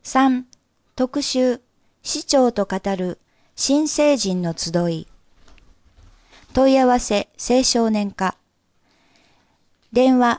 3. 特集、市長と語る新成人の集い。問い合わせ青少年課。電話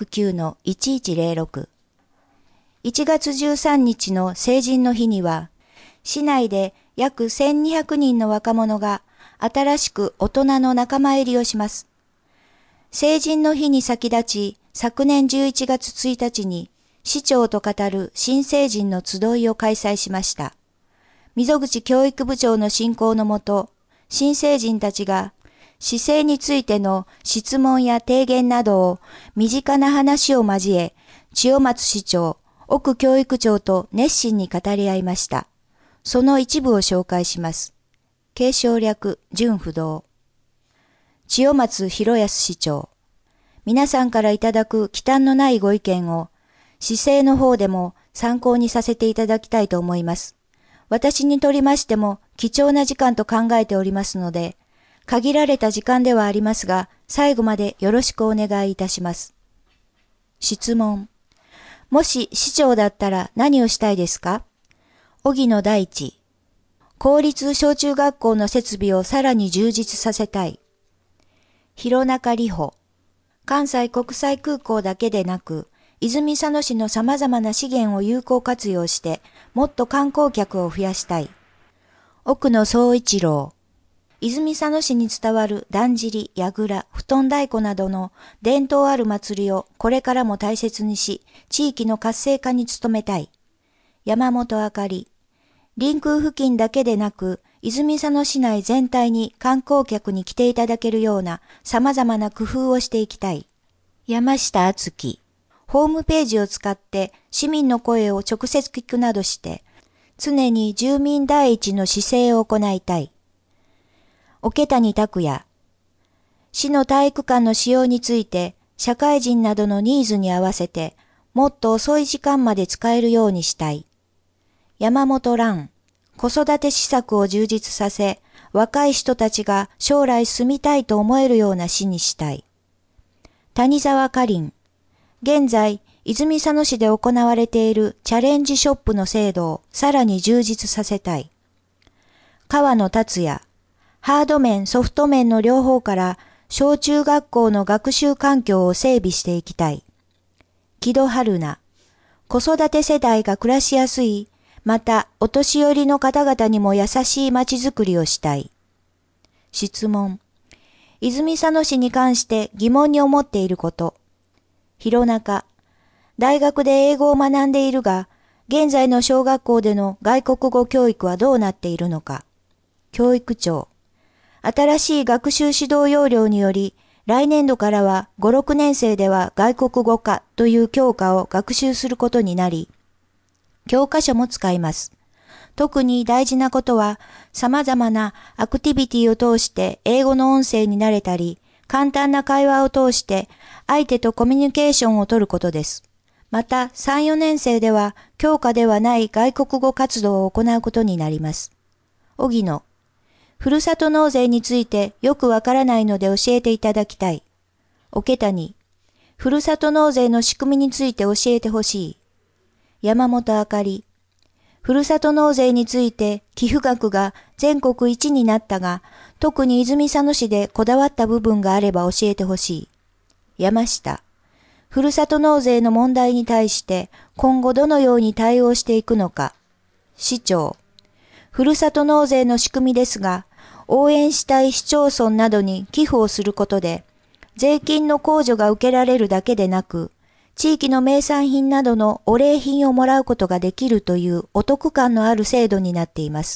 469-1106。1月13日の成人の日には、市内で約1200人の若者が新しく大人の仲間入りをします。成人の日に先立ち、昨年11月1日に、市長と語る新成人の集いを開催しました。溝口教育部長の進行のもと、新成人たちが市政についての質問や提言などを身近な話を交え、千代松市長、奥教育長と熱心に語り合いました。その一部を紹介します。継承略、準不動。千代松博康市長。皆さんからいただく忌憚のないご意見を、市政の方でも参考にさせていただきたいと思います。私にとりましても貴重な時間と考えておりますので、限られた時間ではありますが、最後までよろしくお願いいたします。質問。もし市長だったら何をしたいですか？荻野大地。公立小中学校の設備をさらに充実させたい。弘中里穂。関西国際空港だけでなく、泉佐野市の様々な資源を有効活用して、もっと観光客を増やしたい。奥野総一郎。泉佐野市に伝わるだんじり、やぐら、布団太鼓などの伝統ある祭りをこれからも大切にし、地域の活性化に努めたい。山本あかり。臨空付近だけでなく、泉佐野市内全体に観光客に来ていただけるような様々な工夫をしていきたい。山下敦樹。ホームページを使って市民の声を直接聞くなどして、常に住民第一の姿勢を行いたい。桶谷拓也。市の体育館の使用について、社会人などのニーズに合わせて、もっと遅い時間まで使えるようにしたい。山本蘭。子育て施策を充実させ、若い人たちが将来住みたいと思えるような市にしたい。谷沢かりん。現在、泉佐野市で行われているチャレンジショップの制度をさらに充実させたい。川野達也。ハード面、ソフト面の両方から小中学校の学習環境を整備していきたい。木戸春菜。子育て世代が暮らしやすい、またお年寄りの方々にも優しい街づくりをしたい。質問。泉佐野市に関して疑問に思っていること。弘中。大学で英語を学んでいるが、現在の小学校での外国語教育はどうなっているのか。教育長。新しい学習指導要領により、来年度からは5、6年生では外国語科という教科を学習することになり、教科書も使います。特に大事なことは、様々なアクティビティを通して英語の音声に慣れたり、簡単な会話を通して相手とコミュニケーションを取ることです。また3、4年生では教科ではない外国語活動を行うことになります。荻野。ふるさと納税についてよくわからないので教えていただきたい。桶谷。ふるさと納税の仕組みについて教えてほしい。山本あかり。ふるさと納税について寄付額が全国一になったが、特に泉佐野市でこだわった部分があれば教えてほしい。山下。ふるさと納税の問題に対して今後どのように対応していくのか。市長。ふるさと納税の仕組みですが、応援したい市町村などに寄付をすることで、税金の控除が受けられるだけでなく、地域の名産品などのお礼品をもらうことができるというお得感のある制度になっています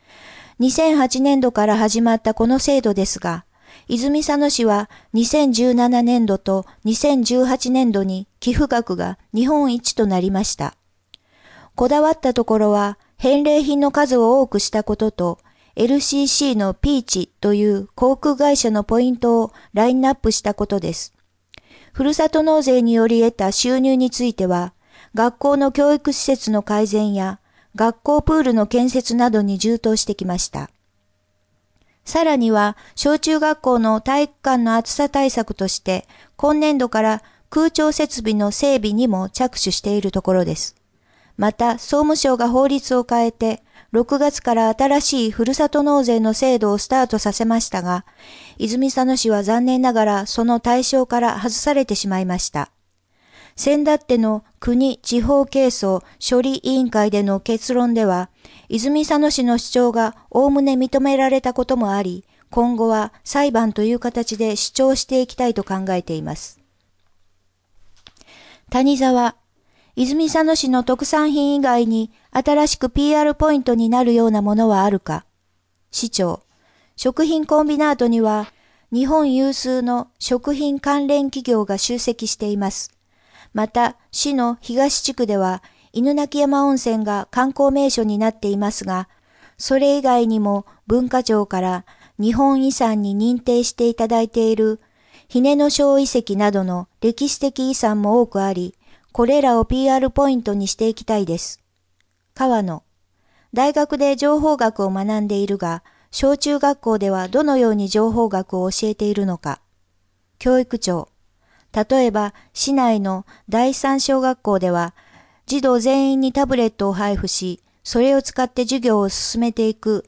。2008年度から始まったこの制度ですが、泉佐野市は2017年度と2018年度に寄付額が日本一となりました。こだわったところは返礼品の数を多くしたことと LCC のピーチという航空会社のポイントをラインナップしたことです。ふるさと納税により得た収入については、学校の教育施設の改善や学校プールの建設などに充当してきました。さらには、小中学校の体育館の暑さ対策として、今年度から空調設備の整備にも着手しているところです。 また、総務省が法律を変えて、6月から新しいふるさと納税の制度をスタートさせましたが、泉佐野市は残念ながらその対象から外されてしまいました。先だっての国地方係争処理委員会での結論では、泉佐野市の主張がおおむね認められたこともあり、今後は裁判という形で主張していきたいと考えています。谷沢、泉佐野市の特産品以外に新しく PR ポイントになるようなものはあるか。市長、食品コンビナートには日本有数の食品関連企業が集積しています。また、市の東地区では犬鳴山温泉が観光名所になっていますが、それ以外にも文化庁から日本遺産に認定していただいている姫野小遺跡などの歴史的遺産も多くあり、これらを PR ポイントにしていきたいです。川野、大学で情報学を学んでいるが、小中学校ではどのように情報学を教えているのか。教育長、例えば市内の第三小学校では、児童全員にタブレットを配布し、それを使って授業を進めていく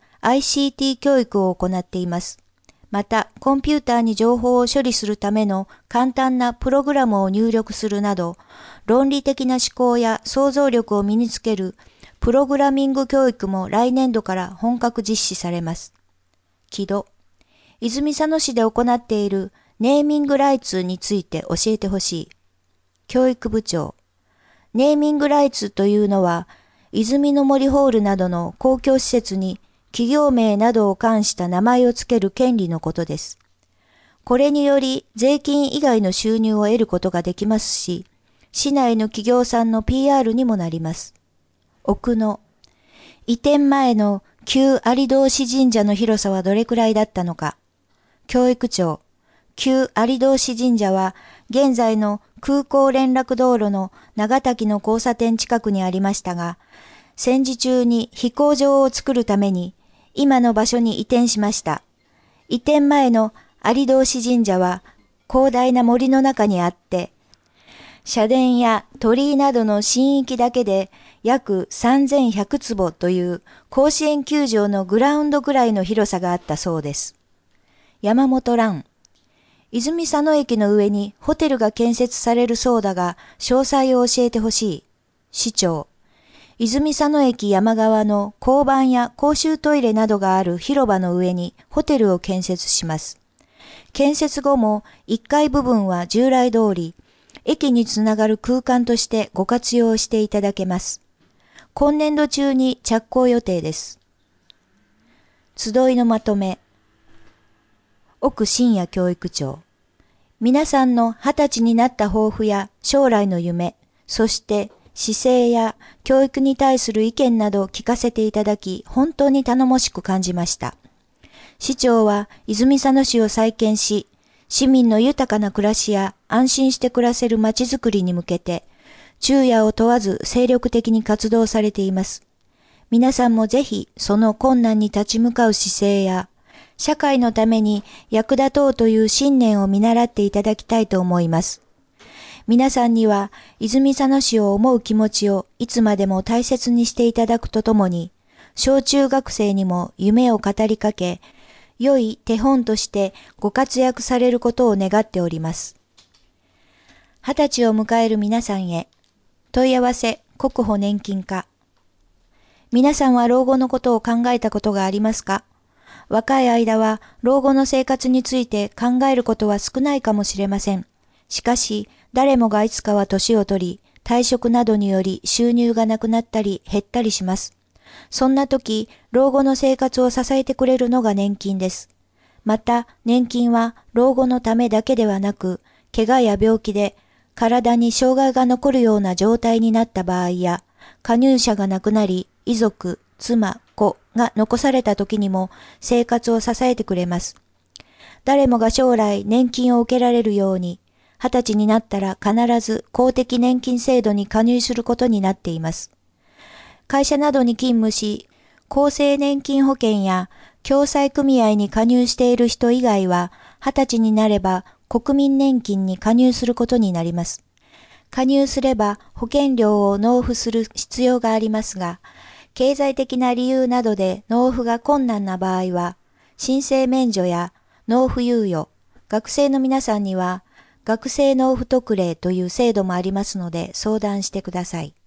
ICT 教育を行っています。また、コンピューターに情報を処理するための簡単なプログラムを入力するなど、論理的な思考や想像力を身につけるプログラミング教育も来年度から本格実施されます。木戸、泉佐野市で行っているネーミングライツについて教えてほしい。教育部長、ネーミングライツというのは、泉の森ホールなどの公共施設に企業名などを冠した名前を付ける権利のことです。これにより税金以外の収入を得ることができますし、市内の企業さんの PR にもなります。奥野、移転前の旧有通神社の広さはどれくらいだったのか。教育長、旧有通神社は現在の空港連絡道路の長滝の交差点近くにありましたが、戦時中に飛行場を作るために今の場所に移転しました。移転前の有通神社は広大な森の中にあって、社殿や鳥居などの神域だけで約3100坪という甲子園球場のグラウンドぐらいの広さがあったそうです。山本蘭、泉佐野駅の上にホテルが建設されるそうだが、詳細を教えてほしい。市長、泉佐野駅山側の交番や公衆トイレなどがある広場の上にホテルを建設します。建設後も1階部分は従来通り、駅につながる空間としてご活用していただけます。今年度中に着工予定です。集いのまとめ。奥信也教育長。皆さんの20歳になった抱負や将来の夢、そして姿勢や教育に対する意見など聞かせていただき、本当に頼もしく感じました。市長は泉佐野市を再建し、市民の豊かな暮らしや安心して暮らせるまちづくりに向けて、昼夜を問わず精力的に活動されています。皆さんもぜひその困難に立ち向かう姿勢や、社会のために役立とうという信念を見習っていただきたいと思います。皆さんには泉佐野市を思う気持ちをいつまでも大切にしていただくとともに、小中学生にも夢を語りかけ、良い手本としてご活躍されることを願っております。20歳を迎える皆さんへ、問い合わせ国保年金課。皆さんは老後のことを考えたことがありますか？若い間は老後の生活について考えることは少ないかもしれません。しかし、誰もがいつかは年を取り、退職などにより収入がなくなったり減ったりします。そんな時、老後の生活を支えてくれるのが年金です。また、年金は老後のためだけではなく、怪我や病気で体に障害が残るような状態になった場合や、加入者が亡くなり、遺族、妻、子が残された時にも生活を支えてくれます。誰もが将来年金を受けられるように、20歳になったら必ず公的年金制度に加入することになっています。会社などに勤務し、厚生年金保険や共済組合に加入している人以外は、20歳になれば国民年金に加入することになります。 加入すれば保険料を納付する必要がありますが、経済的な理由などで納付が困難な場合は、申請免除や納付猶予、学生の皆さんには学生納付特例という制度もありますので相談してください。